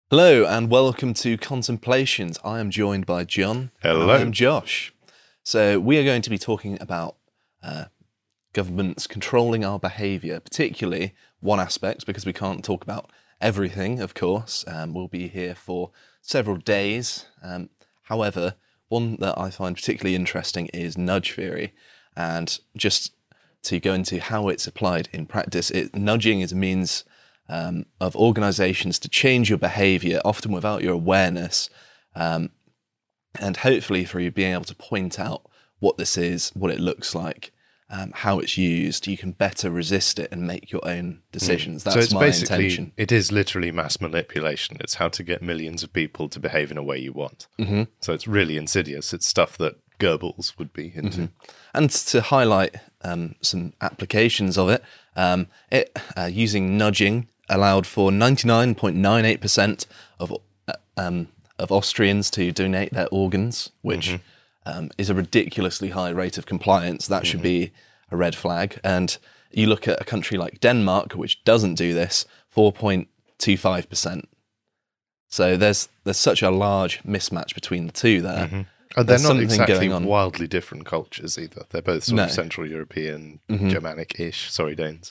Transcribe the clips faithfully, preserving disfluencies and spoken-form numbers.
Hello and welcome to Contemplations. I am joined by John. Hello. And I am Josh. So we are going to be talking about uh, governments controlling our behaviour, particularly one aspect, because we can't talk about everything, of course. Um, we'll be here for several days. Um, however, one that I find particularly interesting is nudge theory. And just to go into how it's applied in practice, it, nudging is a means Um, of organisations to change your behaviour, often without your awareness, um, and hopefully for you being able to point out what this is, what it looks like, um, how it's used, you can better resist it and make your own decisions. Mm. That's so it's my basically, intention. It is literally mass manipulation. It's how to get millions of people to behave in a way you want. Mm-hmm. So it's really insidious. It's stuff that Goebbels would be into. Mm-hmm. And to highlight um, some applications of it, um, it uh, using nudging allowed for ninety-nine point nine eight percent of uh, um, of Austrians to donate their organs, which mm-hmm. um, is a ridiculously high rate of compliance. That should mm-hmm. be a red flag. And you look at a country like Denmark, which doesn't do this, four point two five percent. So there's there's such a large mismatch between the two there. Mm-hmm. Oh, they're not exactly wildly different cultures either. They're both sort no. of Central European, mm-hmm. Germanic-ish. Sorry, Danes.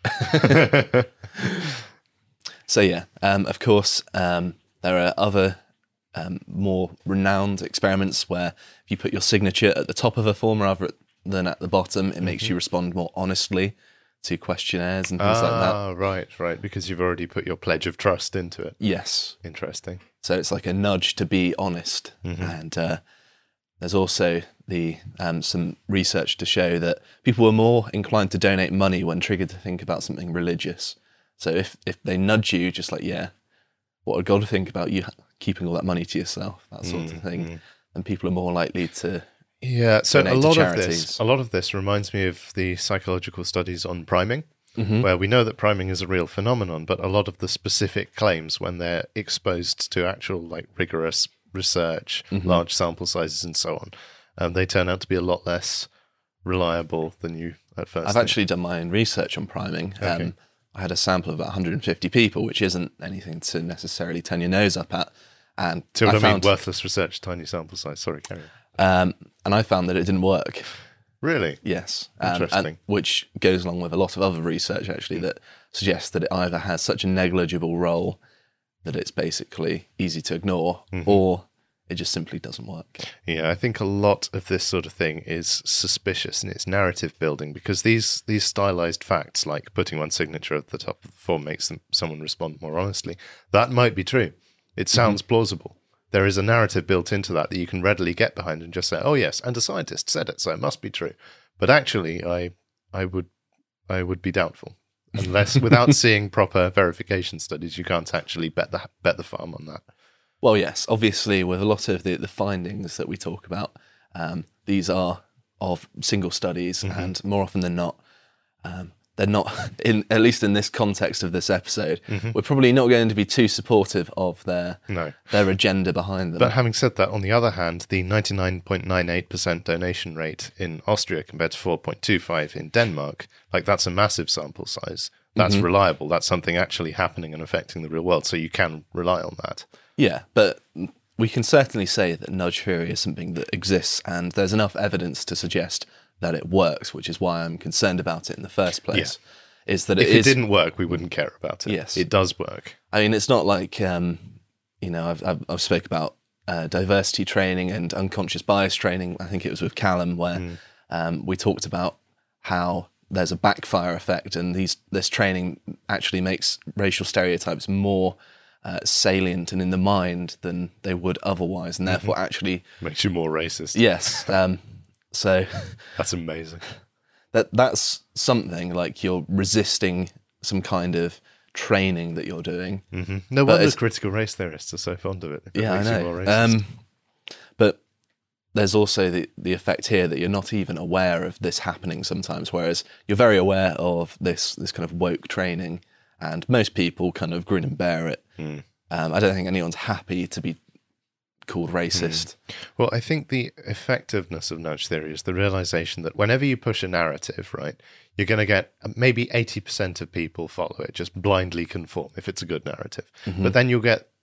So yeah, um, of course, um, there are other um, more renowned experiments where if you put your signature at the top of a form rather than at the bottom, it mm-hmm. makes you respond more honestly to questionnaires and things ah, like that. Ah, right, right, because you've already put your pledge of trust into it. Yes. Interesting. So it's like a nudge to be honest. Mm-hmm. And uh, there's also the um, some research to show that people were more inclined to donate money when triggered to think about something religious. So if, if they nudge you, just like, yeah, what would God think about you keeping all that money to yourself, that sort mm, of thing, mm. and people are more likely to yeah. So donate a lot to of charities. this, a lot of this reminds me of the psychological studies on priming, mm-hmm. where we know that priming is a real phenomenon, but a lot of the specific claims when they're exposed to actual like rigorous research, mm-hmm. large sample sizes, and so on, um, they turn out to be a lot less reliable than you at first. I've think. actually done my own research on priming. Okay. Um, I had a sample of about one hundred fifty people, which isn't anything to necessarily turn your nose up at. And so what I, I found, mean, worthless research, tiny sample size. Sorry, carry on. Um, and I found that it didn't work. Really? Yes. Um, Interesting. And, which goes along with a lot of other research, actually, that suggests that it either has such a negligible role that it's basically easy to ignore, mm-hmm. or it just simply doesn't work. Yeah, I think a lot of this sort of thing is suspicious and it's narrative building, because these these stylized facts, like putting one's signature at the top of the form makes them, someone respond more honestly, that might be true. It sounds mm-hmm. plausible. There is a narrative built into that that you can readily get behind and just say, oh yes, and a scientist said it, so it must be true. But actually, I I would I would be doubtful. Unless, without seeing proper verification studies, you can't actually bet the bet the farm on that. Well, yes, obviously, with a lot of the, the findings that we talk about, um, these are of single studies, mm-hmm. and more often than not, um, they're not, in at least in this context of this episode, mm-hmm. we're probably not going to be too supportive of their no. their agenda behind them. But having said that, on the other hand, the ninety-nine point nine eight percent donation rate in Austria compared to four point two five in Denmark, like that's a massive sample size. That's mm-hmm. reliable. That's something actually happening and affecting the real world, so you can rely on that. Yeah, but we can certainly say that nudge theory is something that exists, and there's enough evidence to suggest that it works, which is why I'm concerned about it in the first place. Yeah. Is that it if it is, didn't work, we wouldn't care about it. Yes, it does work. I mean, it's not like um, you know, I've I've, I've spoke about uh, diversity training and unconscious bias training. I think it was with Callum where mm. um, we talked about how there's a backfire effect, and these this training actually makes racial stereotypes more uh, salient and in the mind than they would otherwise, and therefore mm-hmm. actually makes you more racist. Yes, um, so that's amazing. That that's something like you're resisting some kind of training that you're doing. Mm-hmm. No wonder critical race theorists are so fond of it. it yeah, makes I know. You more racist. Um, but there's also the, the effect here that you're not even aware of this happening sometimes, whereas you're very aware of this this kind of woke training, and most people kind of grin and bear it. Mm. Um, I don't think anyone's happy to be called racist. Mm. Well, I think the effectiveness of nudge theory is the realization that whenever you push a narrative, right, you're going to get maybe eighty percent of people follow it, just blindly conform if it's a good narrative. Mm-hmm. But then you'll get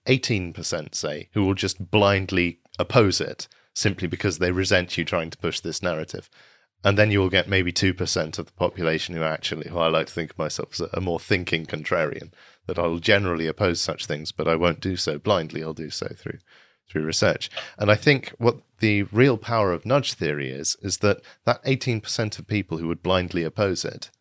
eighteen percent, say, who will just blindly oppose it simply because they resent you trying to push this narrative. And then you will get maybe two percent of the population who actually, who I like to think of myself as a more thinking contrarian, that I'll generally oppose such things, but I won't do so blindly. I'll do so through through research. And I think what the real power of nudge theory is, is that that eighteen percent of people who would blindly oppose it,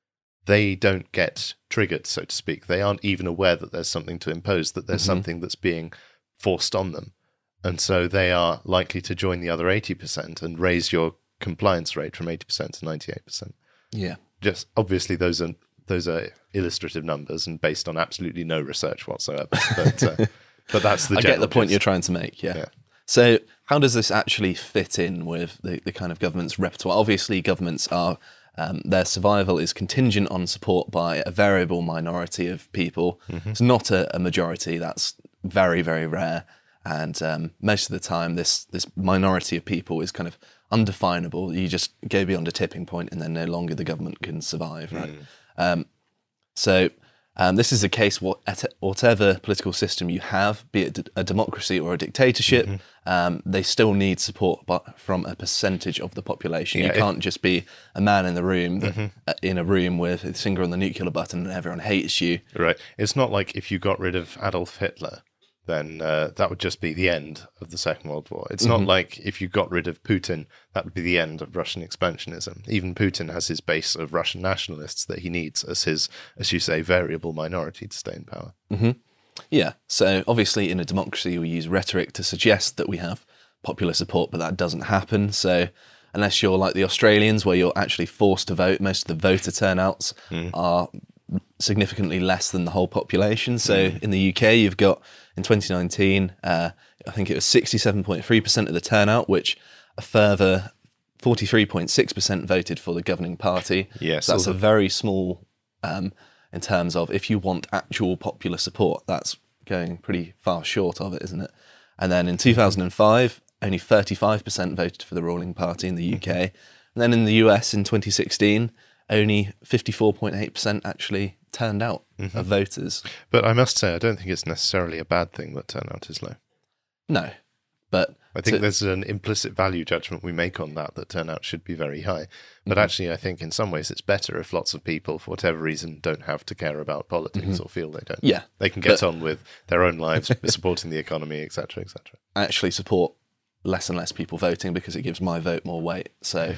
they don't get triggered, so to speak. They aren't even aware that there's something to impose, that there's mm-hmm. something that's being forced on them. And so they are likely to join the other eighty percent and raise your compliance rate from eighty percent to ninety-eight percent. Yeah. Just obviously those are those are illustrative numbers and based on absolutely no research whatsoever. But uh, but that's the I get the point gist. you're trying to make, yeah. yeah. So how does this actually fit in with the, the kind of government's repertoire? Obviously, governments are, um, their survival is contingent on support by a variable minority of people. Mm-hmm. It's not a, a majority. That's very, very rare. And um, most of the time, this this minority of people is kind of undefinable. You just go beyond a tipping point and then no longer the government can survive, right? Mm. Um, so um, this is a case, what, whatever political system you have, be it a democracy or a dictatorship, mm-hmm. um, they still need support but from a percentage of the population. Yeah, you can't if, just be a man in the room, that, mm-hmm. uh, in a room with his finger on the nuclear button and everyone hates you. Right. It's not like if you got rid of Adolf Hitler, then uh, that would just be the end of the Second World War. It's mm-hmm. not like if you got rid of Putin, that would be the end of Russian expansionism. Even Putin has his base of Russian nationalists that he needs as his, as you say, variable minority to stay in power. Mm-hmm. Yeah, so obviously in a democracy we use rhetoric to suggest that we have popular support, but that doesn't happen. So unless you're like the Australians where you're actually forced to vote, most of the voter turnouts mm. are significantly less than the whole population. So mm. in the U K, you've got, in twenty nineteen, uh, I think it was sixty-seven point three percent of the turnout, which a further forty-three point six percent voted for the governing party. Yes, so that's a very small, um, in terms of if you want actual popular support, that's going pretty far short of it, isn't it? And then in two thousand five, only thirty-five percent voted for the ruling party in the U K. Mm-hmm. And then in the U S in twenty sixteen, only fifty-four point eight percent actually turned out mm-hmm. of voters. But I must say, I don't think it's necessarily a bad thing that turnout is low. No, but... I think to, there's an implicit value judgment we make on that, that turnout should be very high. But mm-hmm. actually, I think in some ways it's better if lots of people, for whatever reason, don't have to care about politics mm-hmm. or feel they don't. Yeah. They can get but, on with their own lives, supporting the economy, et cetera, et cetera. I actually support less and less people voting because it gives my vote more weight. So,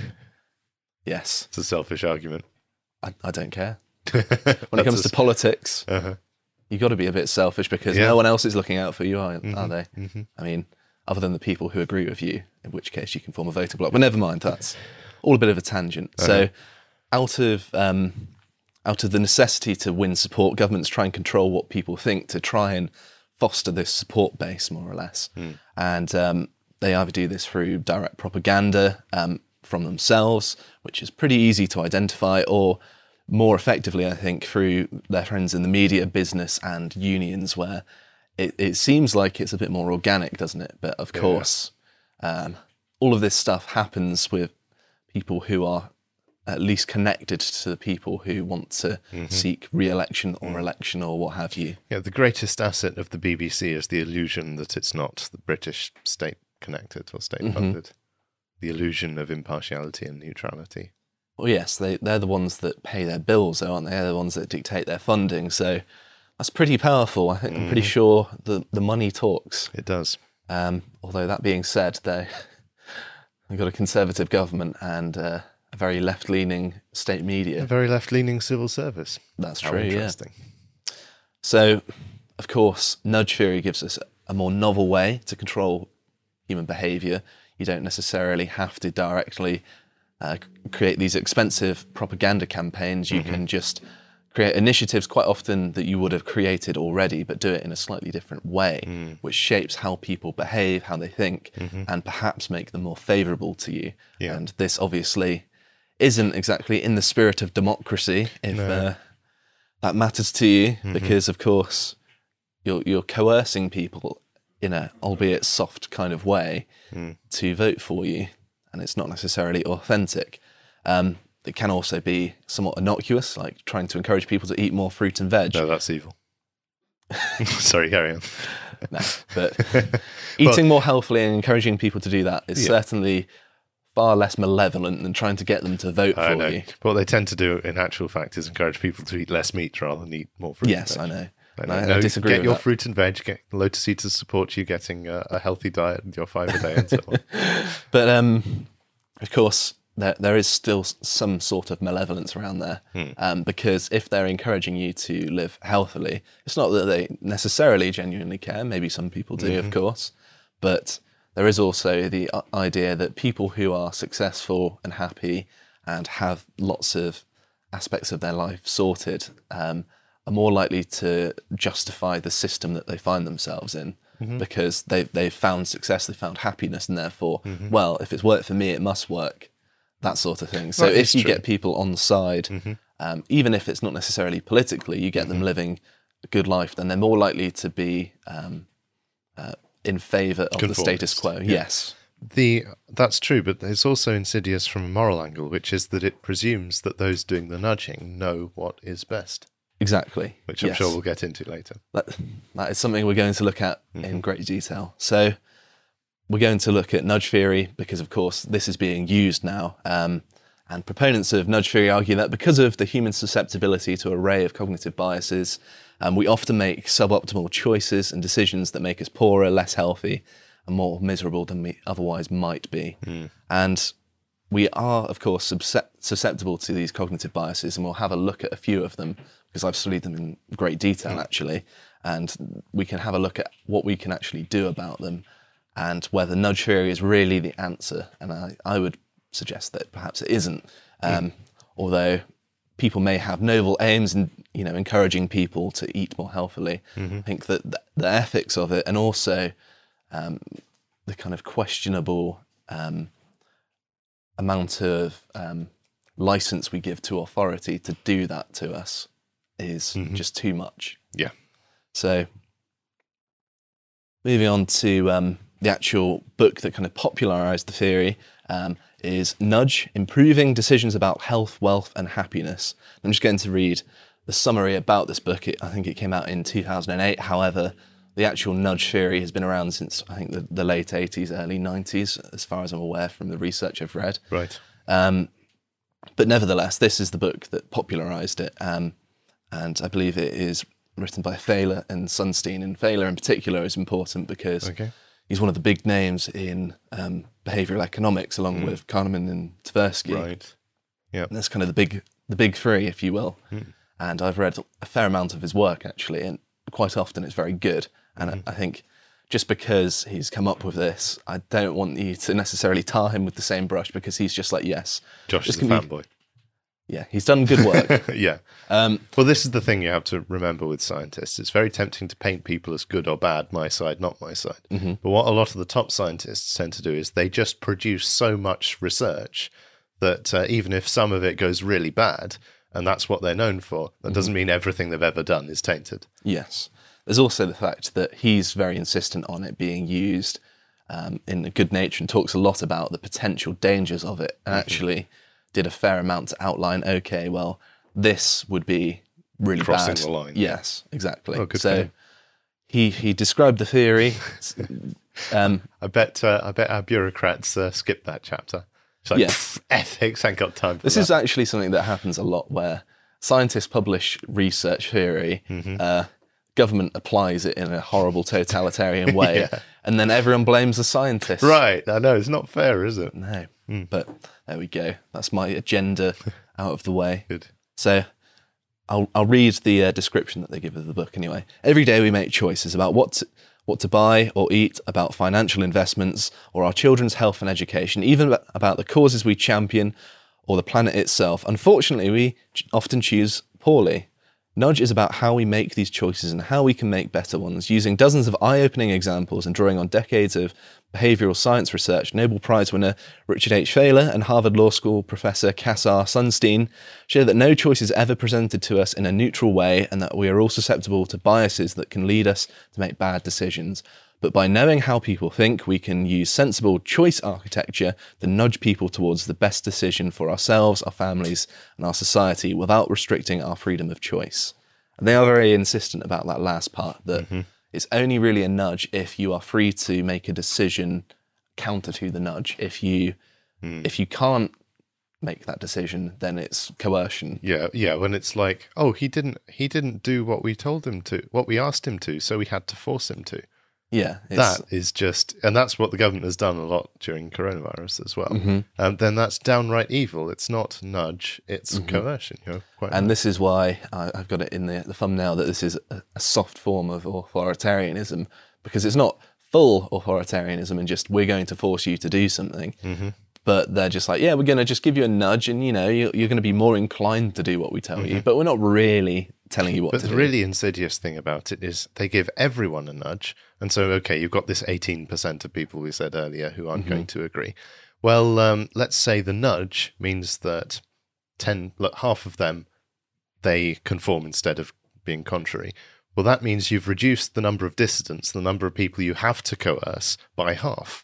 yes. It's a selfish argument. I, I don't care. When it comes to politics, uh-huh. you've got to be a bit selfish because yeah. no one else is looking out for you, are, mm-hmm. are they? Mm-hmm. I mean, other than the people who agree with you, in which case you can form a voter bloc. But never mind, that's all a bit of a tangent. Uh-huh. So out of um, out of the necessity to win support, governments try and control what people think to try and foster this support base, more or less. Mm. And um, they either do this through direct propaganda um, from themselves, which is pretty easy to identify, or more effectively, I think, through their friends in the media, business and unions, where it, it seems like it's a bit more organic, doesn't it? But of yeah. course, um, all of this stuff happens with people who are at least connected to the people who want to mm-hmm. seek re-election or mm. election or what have you. Yeah, the greatest asset of the B B C is the illusion that it's not the British state-connected or state-funded. Mm-hmm. The illusion of impartiality and neutrality. Well, yes, they, they're the ones that pay their bills, though, aren't they? They're the ones that dictate their funding. So that's pretty powerful. I think mm. I'm pretty sure the, the money talks. It does. Um, although that being said, they they've got a conservative government and uh, a very left-leaning state media. A very left-leaning civil service. That's How true, interesting. Yeah. So, of course, nudge theory gives us a more novel way to control human behaviour. You don't necessarily have to directly Uh, create these expensive propaganda campaigns. You mm-hmm. can just create initiatives quite often that you would have created already, but do it in a slightly different way, mm. which shapes how people behave, how they think, mm-hmm. and perhaps make them more favourable to you. Yeah. And this obviously isn't exactly in the spirit of democracy, if no. uh, that matters to you, mm-hmm. because of course you're you're coercing people in a, albeit soft kind of way, mm. to vote for you. And it's not necessarily authentic. Um, it can also be somewhat innocuous, like trying to encourage people to eat more fruit and veg. No, that's evil. Sorry, carry on. no, but eating more healthily and encouraging people to do that is Yeah. certainly far less malevolent than trying to get them to vote I for know. you. But what they tend to do in actual fact is encourage people to eat less meat rather than eat more fruit. Yes, and veg. I know. I And know. I, No, I disagree get with your that. fruit and veg, get Lotus Eaters support you getting a, a healthy diet and your five a day and so on. But um, of course, there there is still s- some sort of malevolence around there, um, because if they're encouraging you to live healthily, it's not that they necessarily genuinely care. Maybe some people do, of course, but there is also the i- idea that people who are successful and happy and have lots of aspects of their life sorted um, are more likely to justify the system that they find themselves in. Because they've, they've found success, they've found happiness, and therefore, well, if it's worked for me, it must work, that sort of thing. So That if is you true. get people on the side, um, even if it's not necessarily politically, you get them living a good life, then they're more likely to be um, uh, in favour of the status Conformist, quo. yeah. Yes. The That's true, but it's also insidious from a moral angle, which is that it presumes that those doing the nudging know what is best, Exactly. which I'm Yes. sure we'll get into later. That, that is something we're going to look at Mm-hmm. in great detail. So we're going to look at nudge theory because, of course, this is being used now. Um, and proponents of nudge theory argue that because of the human susceptibility to an array of cognitive biases, um, we often make suboptimal choices and decisions that make us poorer, less healthy, and more miserable than we otherwise might be. And we are, of course, subse- susceptible to these cognitive biases, and we'll have a look at a few of them because I've studied them in great detail, actually. And we can have a look at what we can actually do about them and whether nudge theory is really the answer. And I, I would suggest that perhaps it isn't, um, although people may have noble aims in, you know, encouraging people to eat more healthily. I think that the, the ethics of it and also um, the kind of questionable um, amount of um, license we give to authority to do that to us is just too much. Yeah. So, moving on to um, the actual book that kind of popularized the theory um, is Nudge, Improving Decisions About Health, Wealth and Happiness. I'm just going to read the summary about this book. It, I think it came out in two thousand eight. However, the actual nudge theory has been around since, I think, the, the late eighties, early nineties, as far as I'm aware from the research I've read. Right. Um, but nevertheless, this is the book that popularized it. Um, and I believe it is written by Thaler and Sunstein. And Thaler in particular is important because Okay. he's one of the big names in um, behavioral economics, along with Kahneman and Tversky. Right. Yeah. And that's kind of the big, the big three, if you will. And I've read a fair amount of his work, actually, and quite often it's very good. And I think just because he's come up with this, I don't want you to necessarily tar him with the same brush because he's just like, yes. Josh this is a can be- fanboy. Yeah, he's done good work. Yeah. um, Well, this is the thing you have to remember with scientists. It's very tempting to paint people as good or bad, my side, not my side. But what a lot of the top scientists tend to do is they just produce so much research that uh, even if some of it goes really bad, and that's what they're known for, that doesn't mean everything they've ever done is tainted. yes. There's also the fact that he's very insistent on it being used um, in a good nature and talks a lot about the potential dangers of it and actually did a fair amount to outline, okay, well, this would be really Crossing bad. the line. Yes, exactly. Oh, good for so him. he he described the theory. um, I bet uh, I bet our bureaucrats uh, skipped that chapter. It's like, Yeah. "Pff, ethics, ain't got time for this that. is actually something that happens a lot where scientists publish research theory, Mm-hmm. uh, government applies it in a horrible totalitarian way, Yeah. and then everyone blames the scientists. Right, I know, it's not fair, is it? No, Hmm. but there we go. That's my agenda out of the way. Good. So I'll I'll read the uh, description that they give of the book anyway. Every day we make choices about what to, what to buy or eat, about financial investments or our children's health and education, even ab- about the causes we champion or the planet itself. Unfortunately, we ch- often choose poorly. Nudge is about how we make these choices and how we can make better ones. Using dozens of eye-opening examples and drawing on decades of behavioral science research, Nobel Prize winner Richard H. Thaler and Harvard Law School professor Kassar Sunstein show that no choice is ever presented to us in a neutral way and that we are all susceptible to biases that can lead us to make bad decisions. But by knowing how people think, we can use sensible choice architecture to nudge people towards the best decision for ourselves, our families, and our society without restricting our freedom of choice. And they are very insistent about that last part, that it's only really a nudge if you are free to make a decision counter to the nudge. If you mm. if you can't make that decision, then it's coercion. Yeah, yeah. When it's like, oh, he didn't he didn't do what we told him to, what we asked him to, so we had to force him to. Yeah, that is just, and that's what the government has done a lot during coronavirus as well. Mm-hmm. Um, then that's downright evil. It's not nudge; it's mm-hmm. coercion. You're quite and right. This is why I, I've got it in the, the thumbnail that this is a, a soft form of authoritarianism, because it's not full authoritarianism and just we're going to force you to do something. Mm-hmm. But they're just like, yeah, we're going to just give you a nudge, and you know you're, you're going to be more inclined to do what we tell mm-hmm. you, but we're not really telling you what but to do. But the really insidious thing about it is they give everyone a nudge. And so, okay, you've got this eighteen percent of people we said earlier who aren't mm-hmm. going to agree. Well, um, let's say the nudge means that ten, look, half of them, they conform instead of being contrary. Well, that means you've reduced the number of dissidents, the number of people you have to coerce, by half.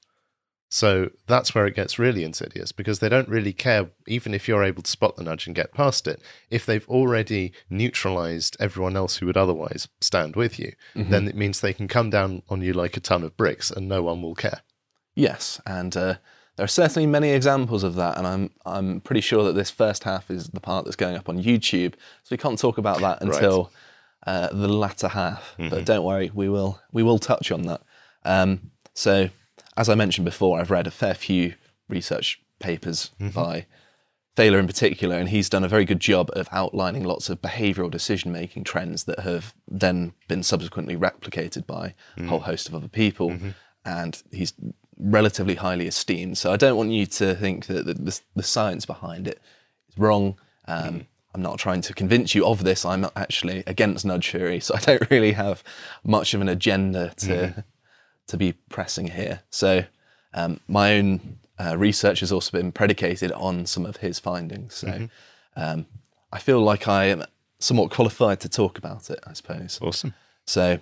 So that's where it gets really insidious, because they don't really care, even if you're able to spot the nudge and get past it. If they've already neutralized everyone else who would otherwise stand with you, mm-hmm. then it means they can come down on you like a ton of bricks and no one will care. Yes, and uh, there are certainly many examples of that, and I'm I'm pretty sure that this first half is the part that's going up on YouTube, so we can't talk about that until right. uh, the latter half. Mm-hmm. But don't worry, we will we will touch on that. Um, so. As I mentioned before, I've read a fair few research papers mm-hmm. by Thaler in particular, and he's done a very good job of outlining lots of behavioural decision-making trends that have then been subsequently replicated by mm. a whole host of other people, mm-hmm. and he's relatively highly esteemed. So I don't want you to think that the, the, the science behind it is wrong. Um, mm. I'm not trying to convince you of this. I'm not actually against nudge theory, so I don't really have much of an agenda to... Mm-hmm. to be pressing here. So um, my own uh, research has also been predicated on some of his findings. So mm-hmm. um, I feel like I am somewhat qualified to talk about it, I suppose. Awesome. So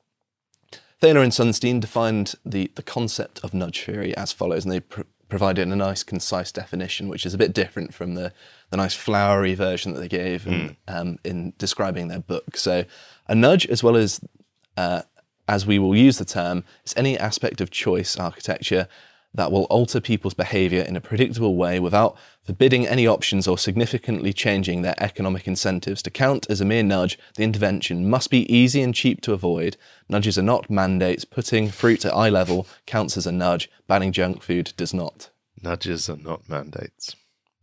Thaler and Sunstein defined the, the concept of nudge theory as follows, and they pr- provided a nice, concise definition, which is a bit different from the, the nice flowery version that they gave mm. in, um, in describing their book. So a nudge, as well as uh, as we will use the term, is any aspect of choice architecture that will alter people's behaviour in a predictable way without forbidding any options or significantly changing their economic incentives. To count as a mere nudge, the intervention must be easy and cheap to avoid. Nudges are not mandates. Putting fruit at eye level counts as a nudge. Banning junk food does not. Nudges are not mandates.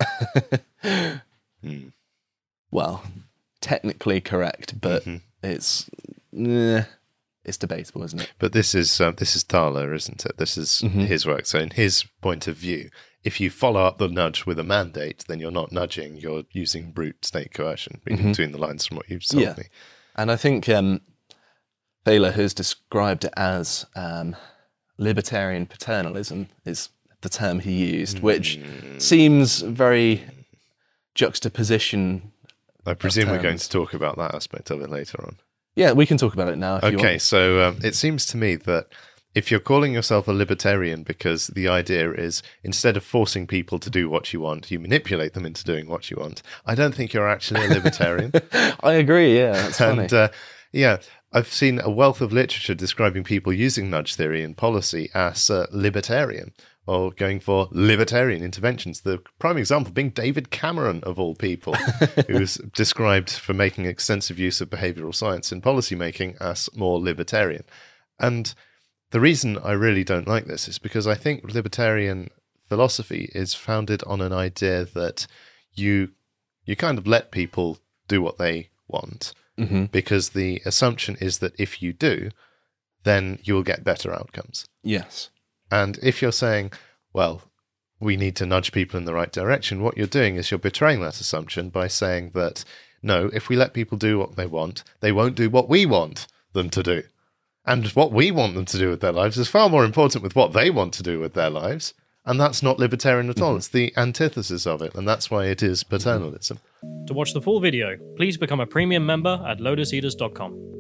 hmm. Well, technically correct, but mm-hmm. it's... Eh, It's debatable, isn't it? But this is um, this is Thaler, isn't it? This is mm-hmm. his work. So in his point of view, if you follow up the nudge with a mandate, then you're not nudging, you're using brute state coercion, reading mm-hmm. between the lines from what you've told yeah. me. And I think um, Thaler has described it as um, libertarian paternalism is the term he used, mm. which seems very juxtaposition. I presume we're going to talk about that aspect of it later on. Yeah, we can talk about it now if okay, you want. Okay, so um, it seems to me that if you're calling yourself a libertarian because the idea is instead of forcing people to do what you want, you manipulate them into doing what you want, I don't think you're actually a libertarian. I agree, yeah, that's funny. And, uh, yeah, I've seen a wealth of literature describing people using nudge theory in policy as uh, libertarian, or going for libertarian interventions. The prime example being David Cameron, of all people, who was described for making extensive use of behavioural science in policy making as more libertarian. And the reason I really don't like this is because I think libertarian philosophy is founded on an idea that you you kind of let people do what they want, mm-hmm. because the assumption is that if you do, then you will get better outcomes. Yes. And if you're saying, well, we need to nudge people in the right direction, what you're doing is you're betraying that assumption by saying that, no, if we let people do what they want, they won't do what we want them to do. And what we want them to do with their lives is far more important with what they want to do with their lives. And that's not libertarian at all. Mm-hmm. It's the antithesis of it. And that's why it is paternalism. To watch the full video, please become a premium member at lotus eaters dot com.